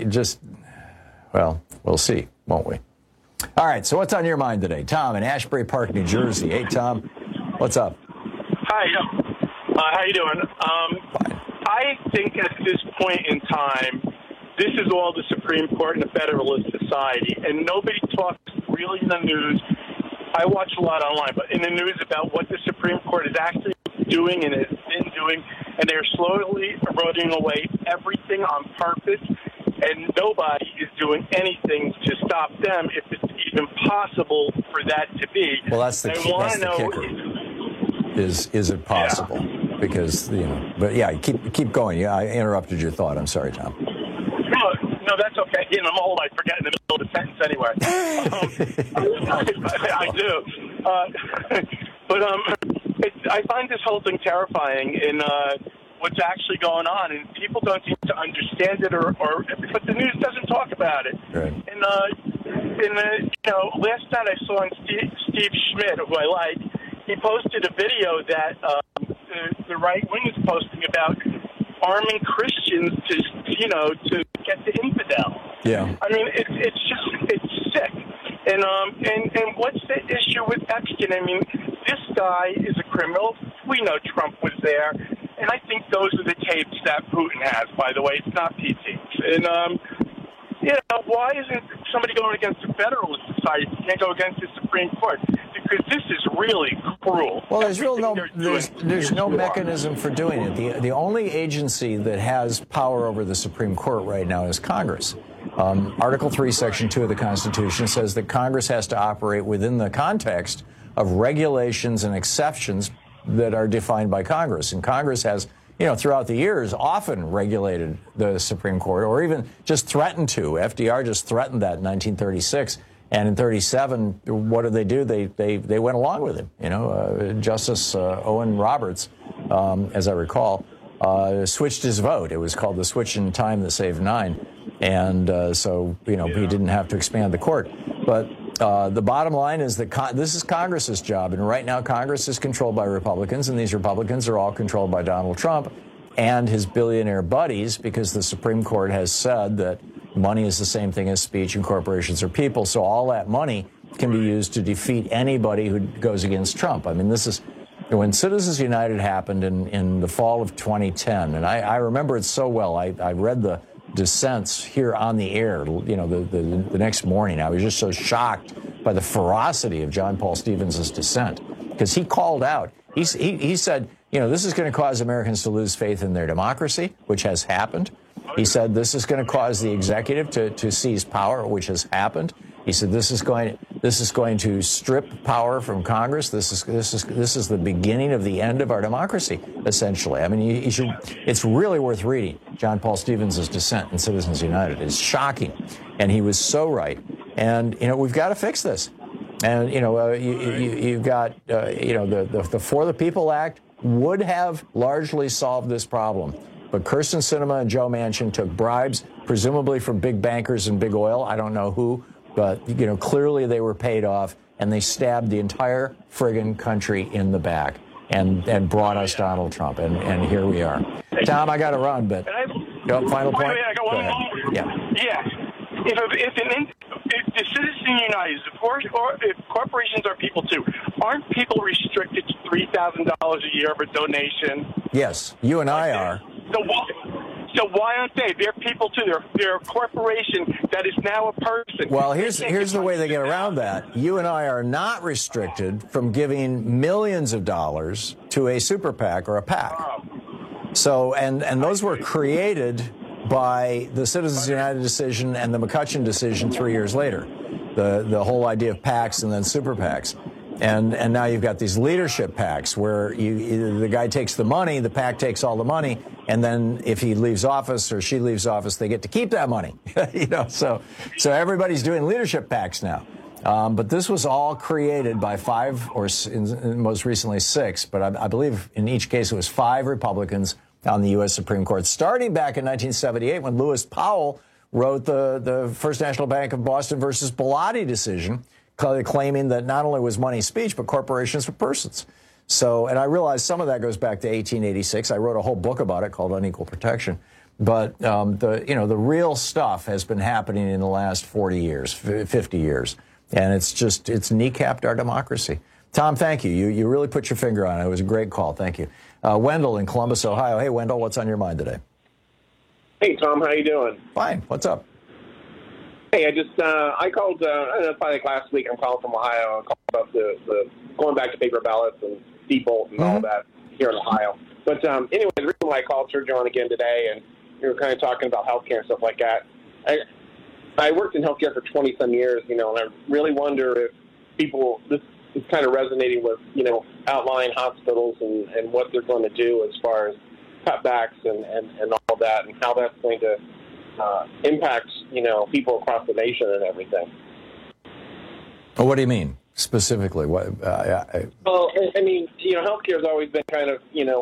we'll see, won't we? All right, so what's on your mind today? Tom in Asbury Park, New Jersey. Hey, Tom, what's up? Hi, how you doing? I think at this point in time, this is all the Supreme Court and the Federalist Society, and nobody talks really in the news. I watch a lot online, but in the news about what the Supreme Court is actually doing and has been doing, and they're slowly eroding away everything on purpose, and nobody is doing anything to stop them if it's even possible for that to be. Well, that's the kicker. Is it possible? Yeah. Because, but yeah, keep going. Yeah, I interrupted your thought. I'm sorry, Tom. No, that's okay. You know, I'm old. I forget in the middle of the sentence anyway. I do. I find this whole thing terrifying in what's actually going on, and people don't seem to understand it, or but the news doesn't talk about it. Right. And last night I saw on Steve Schmidt, who I like, he posted a video that the right wing is posting about arming Christians to get the infidel. Yeah. I mean, it's sick. And what's the issue with Epstein? I mean, this guy is a criminal. We know Trump was there, and I think those are the tapes that Putin has. By the way, it's not PT. And why isn't somebody going against the Federalist Society? You can't go against the Supreme Court because this is really cruel. Well, there's no mechanism for doing it. The only agency that has power over the Supreme Court right now is Congress. Article 3, Section 2 of the Constitution says that Congress has to operate within the context of regulations and exceptions that are defined by Congress. And Congress has, throughout the years, often regulated the Supreme Court, or even just threatened to. FDR just threatened that in 1936. And in 1937, what did they do? They went along with it. Justice Owen Roberts, as I recall, switched his vote. It was called the switch in time that saved 9. And so he didn't have to expand the court. But the bottom line is that this is Congress's job. And right now, Congress is controlled by Republicans. And these Republicans are all controlled by Donald Trump and his billionaire buddies, because the Supreme Court has said that money is the same thing as speech and corporations are people. So all that money can be used to defeat anybody who goes against Trump. I mean, this is when Citizens United happened in the fall of 2010. And I remember it so well. I read the dissents here on the air, the next morning. I was just so shocked by the ferocity of John Paul Stevens' dissent, because he called out. He said, this is going to cause Americans to lose faith in their democracy, which has happened. He said this is going to cause the executive to seize power, which has happened. He said this is going to strip power from Congress. This is the beginning of the end of our democracy, essentially. I mean, it's really worth reading John Paul Stevens' dissent in Citizens United. It's shocking, and he was so right. And we've got to fix this. And you've got the For the People Act would have largely solved this problem. But Kyrsten Sinema and Joe Manchin took bribes, presumably from big bankers and big oil. I don't know who, but clearly they were paid off, and they stabbed the entire friggin' country in the back and brought us Donald Trump. And here we are. Tom, I got to run, but final point. I got one more. Yeah. If the Citizens United, if corporations are people too, aren't people restricted to $3,000 a year of a donation? Yes, you and I are. So why aren't they? They're people too. They're a corporation that is now a person. Well, here's the way they get around that. You and I are not restricted from giving millions of dollars to a super PAC or a PAC. So, and those were created by the Citizens United decision and the McCutcheon decision 3 years later. The whole idea of PACs and then super PACs. And now you've got these leadership PACs where the guy takes the money, the PAC takes all the money, and then if he leaves office or she leaves office, they get to keep that money. So everybody's doing leadership PACs now. But this was all created by 5 or most recently 6, but I believe in each case it was 5 Republicans on the U.S. Supreme Court, starting back in 1978 when Lewis Powell wrote the First National Bank of Boston versus Bellotti decision, claiming that not only was money speech, but corporations were persons. So, and I realize some of that goes back to 1886. I wrote a whole book about it called Unequal Protection. But the real stuff has been happening in the last 40 years, 50 years. And it's kneecapped our democracy. Tom, thank you. You really put your finger on it. It was a great call. Thank you. Wendell in Columbus, Ohio. Hey, Wendell, what's on your mind today? Hey, Tom, how you doing? Fine. What's up? Hey, I called, probably like last week. I'm calling from Ohio. I called about the going back to paper ballots and default and all that here in Ohio. But anyway, the reason why I called Sergio on again today, and we were kind of talking about healthcare and stuff like that. I worked in healthcare for 20-some years, and I really wonder if this is kind of resonating with, outlying hospitals and what they're going to do as far as cutbacks and all that, and how that's going to impacts, people across the nation and everything. Well, what do you mean specifically? What? Well, I mean, healthcare has always been kind of,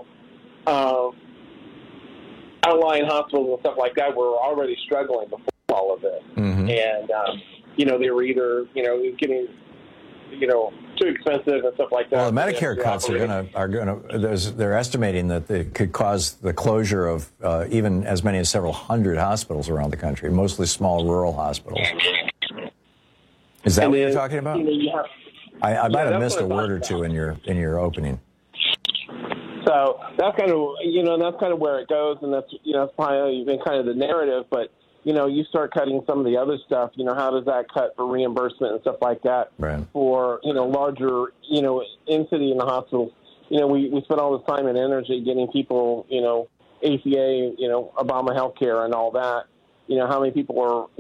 outlying hospitals and stuff like that were already struggling before all of this. Mm-hmm. And, they were either, getting, too expensive and stuff like that. Well, the Medicare cuts are gonna. They're estimating that they could cause the closure of even as many as several hundred hospitals around the country, mostly small rural hospitals. Is that what you're talking about? I might have missed a word or two in your opening. So that's kind of where it goes, and that's probably been kind of the narrative. But you start cutting some of the other stuff. How does that cut for reimbursement and stuff like that? Right. For larger in city in the hospitals. We spend all this time and energy getting people ACA, Obama healthcare and all that. How many people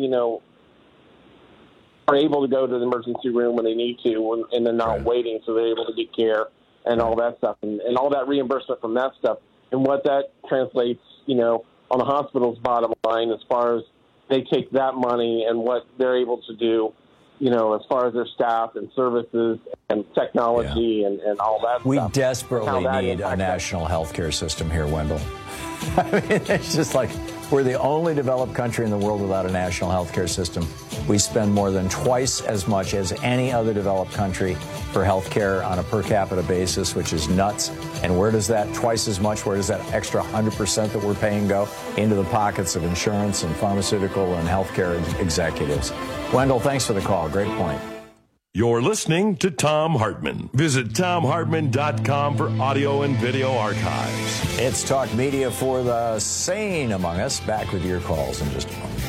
are able to go to the emergency room when they need to, and they're not waiting, so they're able to get care and all that stuff, and all that reimbursement from that stuff, and what that translates, on the hospital's bottom line as far as they take that money and what they're able to do, as far as their staff and services and technology and all that we stuff. We desperately need a national health care system here, Wendell. I mean, it's just like we're the only developed country in the world without a national health care system. We spend more than twice as much as any other developed country for health care on a per capita basis, which is nuts. And where does that twice as much, where does that extra 100% that we're paying go? Into the pockets of insurance and pharmaceutical and healthcare executives. Wendell, thanks for the call. Great point. You're listening to Thom Hartmann. Visit ThomHartmann.com for audio and video archives. It's Talk Media for the sane among us. Back with your calls in just a moment.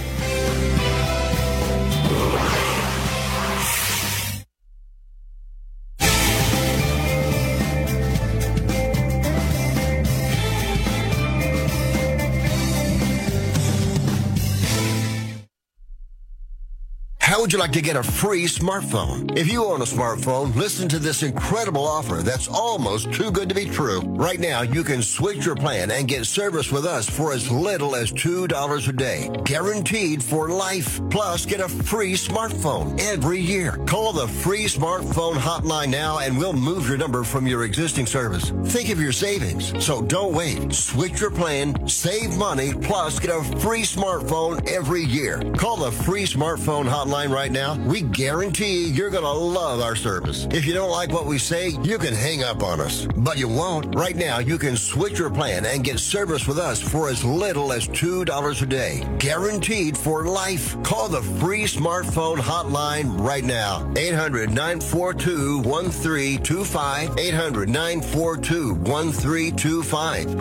How would you like to get a free smartphone? If you own a smartphone, listen to this incredible offer that's almost too good to be true. Right now, you can switch your plan and get service with us for as little as $2 a day. Guaranteed for life. Plus, get a free smartphone every year. Call the free smartphone hotline now and we'll move your number from your existing service. Think of your savings. So don't wait. Switch your plan, save money, plus get a free smartphone every year. Call the free smartphone hotline right now. We guarantee you're going to love our service. If you don't like what we say, you can hang up on us. But you won't. Right now, you can switch your plan and get service with us for as little as $2 a day. Guaranteed for life. Call the free smartphone hotline right now. 800-942-1325. 800-942-1325.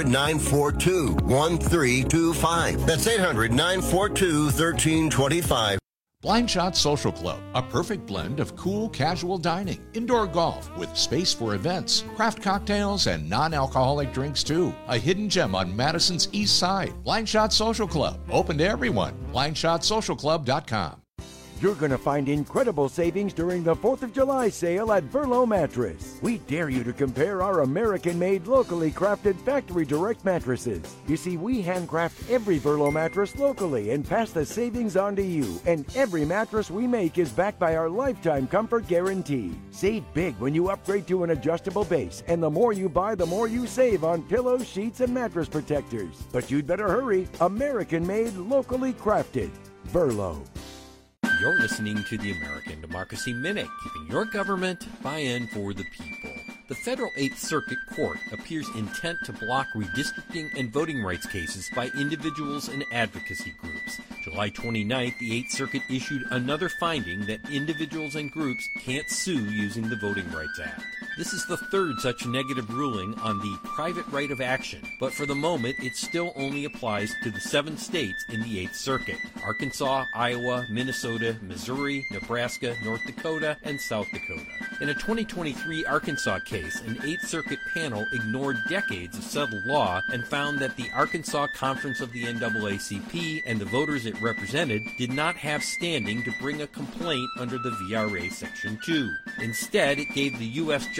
800-942-1325. That's 800-942-1325. Blind Shot Social Club, a perfect blend of cool, casual dining, indoor golf with space for events, craft cocktails, and non-alcoholic drinks too. A hidden gem on Madison's East Side. Blind Shot Social Club, open to everyone. BlindShotSocialClub.com. You're going to find incredible savings during the 4th of July sale at Verlo Mattress. We dare you to compare our American-made, locally crafted factory direct mattresses. You see, we handcraft every Verlo mattress locally and pass the savings on to you. And every mattress we make is backed by our lifetime comfort guarantee. Save big when you upgrade to an adjustable base. And the more you buy, the more you save on pillows, sheets, and mattress protectors. But you'd better hurry. American-made, locally crafted. Verlo. You're listening to the American Democracy Minute, keeping your government by and for the people. The Federal Eighth Circuit Court appears intent to block redistricting and voting rights cases by individuals and advocacy groups. July 29th, the Eighth Circuit issued another finding that individuals and groups can't sue using the Voting Rights Act. This is the third such negative ruling on the private right of action, but for the moment it still only applies to the 7 states in the Eighth Circuit: Arkansas, Iowa, Minnesota, Missouri, Nebraska, North Dakota, and South Dakota. In a 2023 Arkansas case, an Eighth Circuit panel ignored decades of settled law and found that the Arkansas Conference of the NAACP and the voters it represented did not have standing to bring a complaint under the VRA Section 2. Instead, it gave the U.S. Justice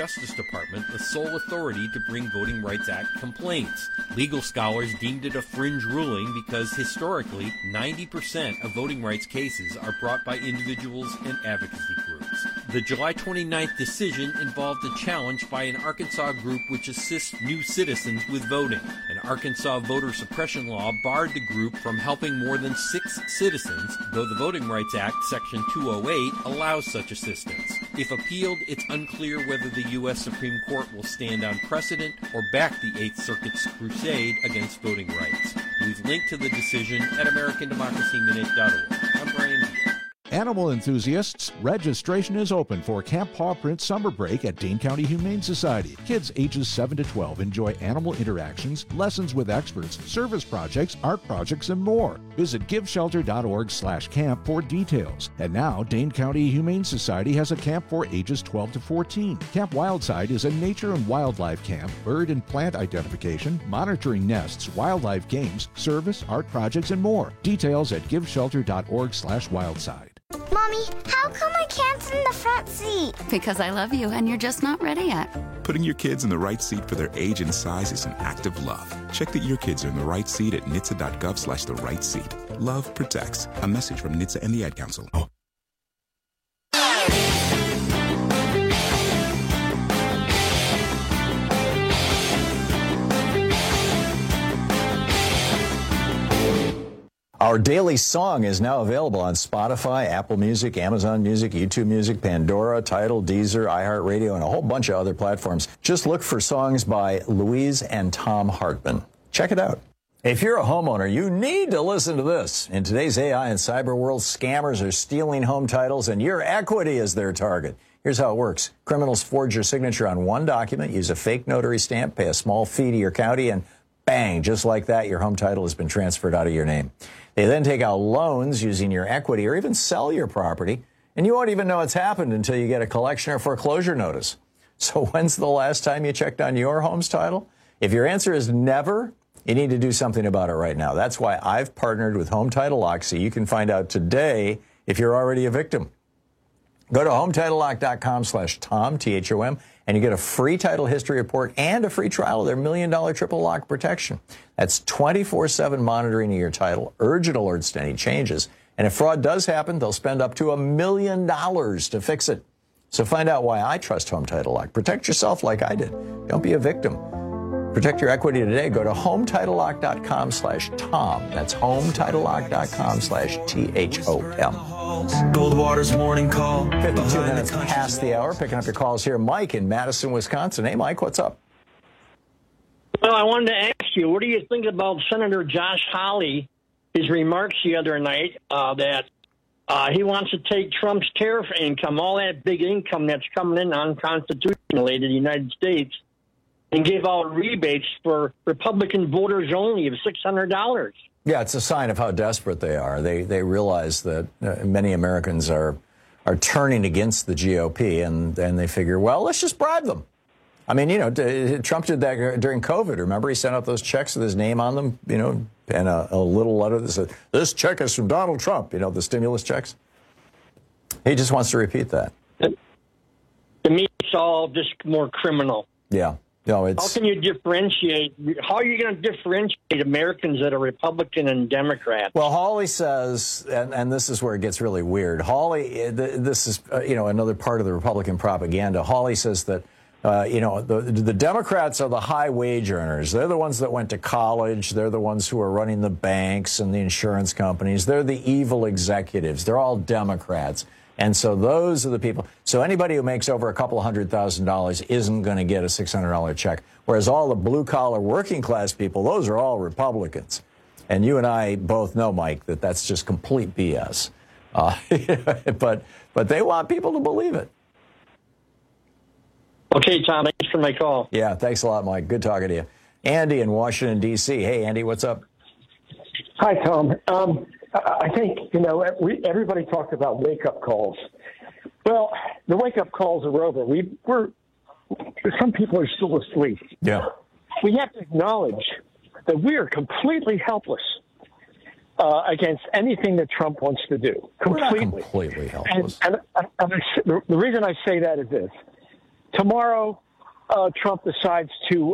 Justice Department the sole authority to bring Voting Rights Act complaints. Legal scholars deemed it a fringe ruling because historically, 90% of voting rights cases are brought by individuals and advocacy groups. The July 29th decision involved a challenge by an Arkansas group which assists new citizens with voting. An Arkansas voter suppression law barred the group from helping more than 6 citizens, though the Voting Rights Act, Section 208, allows such assistance. If appealed, it's unclear whether the U.S. Supreme Court will stand on precedent or back the Eighth Circuit's crusade against voting rights. We've linked to the decision at AmericanDemocracyMinute.org. I'm Brian Deere. Animal enthusiasts, registration is open for Camp Paw Print Summer Break at Dane County Humane Society. Kids ages 7 to 12 enjoy animal interactions, lessons with experts, service projects, art projects, and more. Visit giveshelter.org/camp for details. And now, Dane County Humane Society has a camp for ages 12 to 14. Camp Wildside is a nature and wildlife camp, bird and plant identification, monitoring nests, wildlife games, service, art projects, and more. Details at giveshelter.org/wildside. Mommy, how come I can't sit in the front seat? Because I love you and you're just not ready yet. Putting your kids in the right seat for their age and size is an act of love. Check that your kids are in the right seat at nhtsa.gov/the right seat. Love protects. A message from NHTSA and the Ad Council. Our daily song is now available on Spotify, Apple Music, Amazon Music, YouTube Music, Pandora, Tidal, Deezer, iHeartRadio, and a whole bunch of other platforms. Just look for songs by Louise and Tom Hartman. Check it out. If you're a homeowner, you need to listen to this. In today's AI and cyber world, scammers are stealing home titles, and your equity is their target. Here's how it works. Criminals forge your signature on one document, use a fake notary stamp, pay a small fee to your county, and bang, just like that, your home title has been transferred out of your name. They then take out loans using your equity or even sell your property, and you won't even know it's happened until you get a collection or foreclosure notice. So when's the last time you checked on your home's title? If your answer is never, you need to do something about it right now. That's why I've partnered with Home Title Lock so you can find out today if you're already a victim. Go to HometitleLock.com/Tom, T-H-O-M, and you get a free title history report and a free trial of their $1 million triple lock protection. That's 24/7 monitoring of your title, urgent alerts to any changes. And if fraud does happen, they'll spend up to $1 million to fix it. So find out why I trust Home Title Lock. Protect yourself like I did. Don't be a victim. Protect your equity today. Go to HometitleLock.com/Tom. That's HometitleLock.com/THOM. Goldwater's morning call. 52 minutes past the hour. Picking up your calls here. Mike in Madison, Wisconsin. Hey, Mike, what's up? Well, I wanted to ask you, what do you think about Senator Josh Hawley, his remarks the other night that he wants to take Trump's tariff income, all that big income that's coming in unconstitutionally to the United States, and give out rebates for Republican voters only of $600? Yeah, it's a sign of how desperate they are. They realize that many Americans are turning against the GOP, and they figure, well, let's just bribe them. I mean, you know, Trump did that during COVID. Remember, he sent out those checks with his name on them, you know, and a little letter that said, this check is from Donald Trump, you know, the stimulus checks. He just wants to repeat that. To me, it's all just more criminal. Yeah. No, it's... How can you differentiate? How are you going to differentiate Americans that are Republican and Democrat? Well, Hawley says, and this is where it gets really weird. Hawley, this is, you know, another part of the Republican propaganda. Hawley says that, you know, the Democrats are the high wage earners. They're the ones that went to college. They're the ones who are running the banks and the insurance companies. They're the evil executives. They're all Democrats. And so those are the people. So anybody who makes over a couple $100,000 isn't going to get a $600 check. Whereas all the blue-collar working-class people, those are all Republicans. And you and I both know, Mike, that that's just complete BS. But they want people to believe it. Okay, Tom, thanks for my call. Yeah, thanks a lot, Mike. Good talking to you. Andy in Washington, D.C. Hey, Andy, what's up? Hi, Tom. I think, you know, everybody talked about wake-up calls. Well, the wake-up calls are over. Some people are still asleep. Yeah. We have to acknowledge that we are completely helpless against anything that Trump wants to do. Completely. We're not completely helpless. And the reason I say that is this. tomorrow Trump decides to,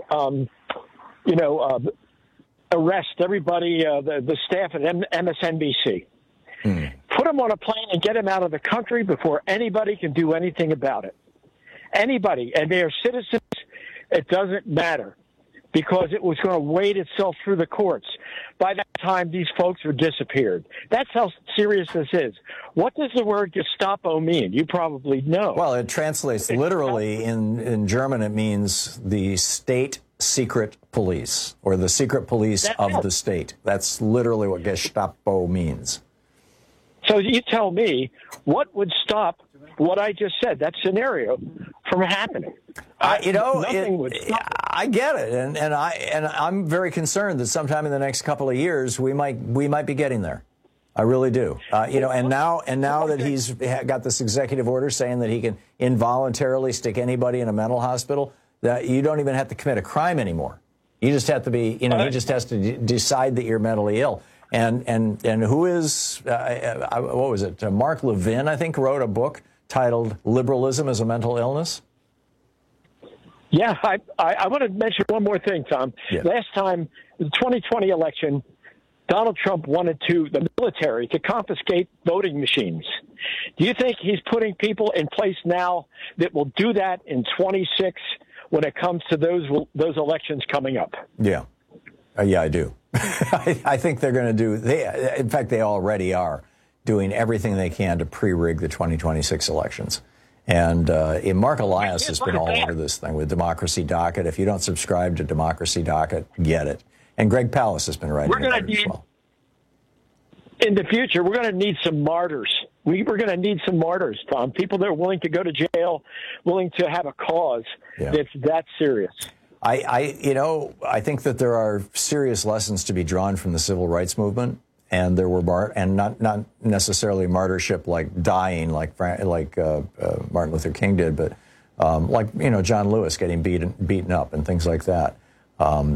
arrest everybody, the staff at MSNBC. Put them on a plane and get them out of the country before anybody can do anything about it. Anybody. And they are citizens. It doesn't matter because it was going to wade itself through the courts. By that time, these folks were disappeared. That's how serious this is. What does the word Gestapo mean? You probably know. Well, it translates literally in German. It means the state secret police or the secret police of the state. That's literally what Gestapo means. So you tell me, what would stop what I just said, that scenario, from happening? Nothing would stop it. I get it, and I'm very concerned that sometime in the next couple of years we might be getting there. I really do. And now that he's got this executive order saying that he can involuntarily stick anybody in a mental hospital, that you don't even have to commit a crime anymore. You just have to be, he just has to decide that you're mentally ill. And who is, what was it? Mark Levin, I think, wrote a book titled Liberalism as a Mental Illness. Yeah, I want to mention one more thing, Tom. Yeah. Last time, the 2020 election, Donald Trump wanted the military to confiscate voting machines. Do you think he's putting people in place now that will do that in 26 when it comes to those elections coming up? Yeah. Yeah, I do. I think they're going to do, in fact, they already are doing everything they can to pre-rig the 2026 elections. And Mark Elias has been all over this thing with Democracy Docket. If you don't subscribe to Democracy Docket, get it. And Greg Palast has been writing about it as well. In the future, we're going to need some martyrs. We're going to need some martyrs, Tom. People that are willing to go to jail, willing to have a cause that's that serious. I think that there are serious lessons to be drawn from the civil rights movement, and there were not necessarily martyrship like dying, like Martin Luther King did, but John Lewis getting beaten up and things like that. I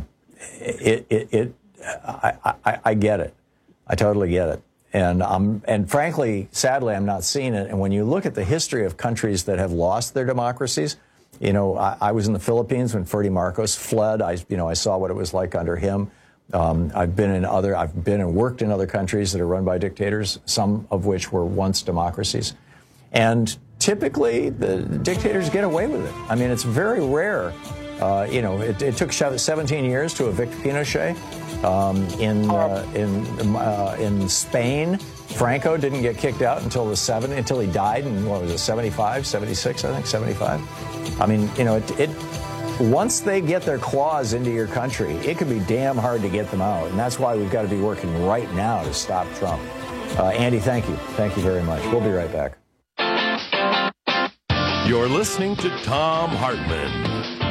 get it. I totally get it. And frankly, sadly, I'm not seeing it. And when you look at the history of countries that have lost their democracies, I was in the Philippines when Ferdinand Marcos fled. I saw what it was like under him. I've been and worked in other countries that are run by dictators, some of which were once democracies. And typically, the dictators get away with it. I mean, it's very rare. It took 17 years to evict Pinochet. In Spain, Franco didn't get kicked out until he died in, 75, 76, I think, 75. I mean, once they get their claws into your country, it can be damn hard to get them out. And that's why we've got to be working right now to stop Trump. Andy, thank you. Thank you very much. We'll be right back. You're listening to Thom Hartmann.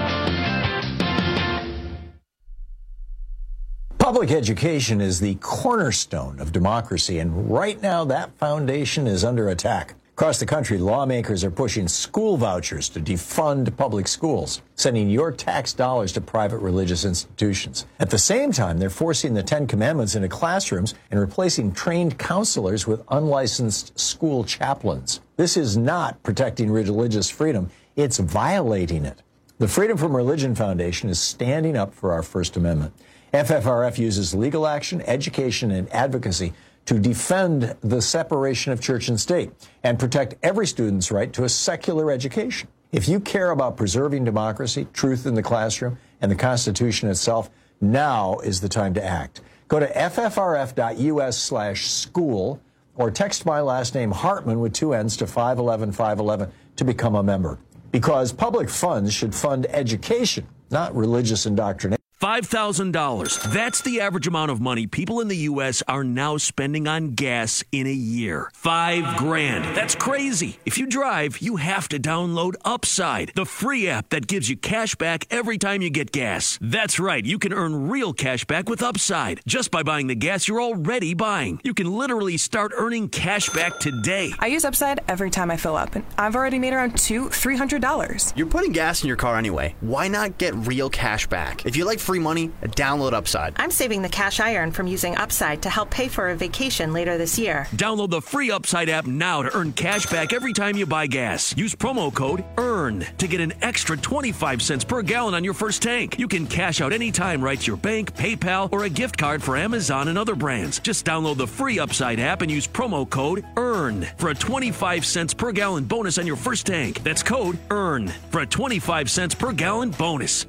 Public education is the cornerstone of democracy, and right now that foundation is under attack. Across the country, lawmakers are pushing school vouchers to defund public schools, sending your tax dollars to private religious institutions. At the same time, they're forcing the Ten Commandments into classrooms and replacing trained counselors with unlicensed school chaplains. This is not protecting religious freedom, it's violating it. The Freedom from Religion Foundation is standing up for our First Amendment. FFRF uses legal action, education, and advocacy to defend the separation of church and state and protect every student's right to a secular education. If you care about preserving democracy, truth in the classroom, and the Constitution itself, now is the time to act. Go to ffrf.us/school or text my last name Hartman with 2 N's to 511-511 to become a member. Because public funds should fund education, not religious indoctrination. $5,000. That's the average amount of money people in the U.S. are now spending on gas in a year. $5,000. That's crazy. If you drive, you have to download Upside, the free app that gives you cash back every time you get gas. That's right. You can earn real cash back with Upside just by buying the gas you're already buying. You can literally start earning cash back today. I use Upside every time I fill up, and I've already made around $200-300. You're putting gas in your car anyway. Why not get real cash back? If you like free money, download Upside. I'm saving the cash I earn from using Upside to help pay for a vacation later this year. Download the free Upside app now to earn cash back every time you buy gas. Use promo code EARN to get an extra 25 cents per gallon on your first tank. You can cash out anytime right to your bank, PayPal, or a gift card for Amazon and other brands. Just download the free Upside app and use promo code EARN for a 25 cents per gallon bonus on your first tank. That's code EARN for a 25 cents per gallon bonus.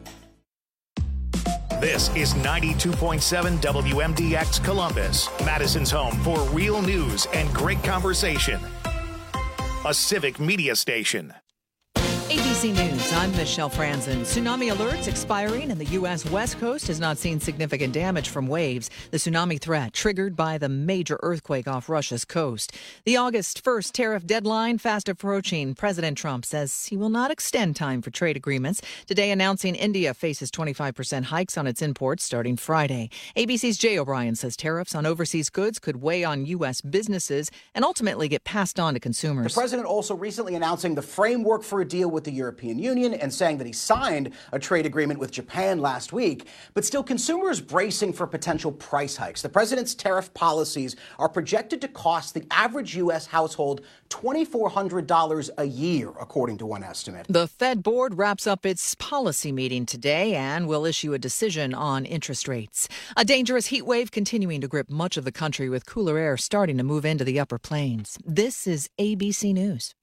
This is 92.7 WMDX Columbus, Madison's home for real news and great conversation. A civic media station. ABC News, I'm Michelle Franzen. Tsunami alerts expiring, and the U.S. West Coast has not seen significant damage from waves. The tsunami threat triggered by the major earthquake off Russia's coast. The August 1st tariff deadline fast approaching. President Trump says he will not extend time for trade agreements. Today announcing India faces 25% hikes on its imports starting Friday. ABC's Jay O'Brien says tariffs on overseas goods could weigh on U.S. businesses and ultimately get passed on to consumers. The president also recently announcing the framework for a deal with the European Union and saying that he signed a trade agreement with Japan last week, but still consumers bracing for potential price hikes. The president's tariff policies are projected to cost the average U.S. household $2,400 a year, according to one estimate. The Fed board wraps up its policy meeting today and will issue a decision on interest rates. A dangerous heat wave continuing to grip much of the country with cooler air starting to move into the upper plains. This is ABC News.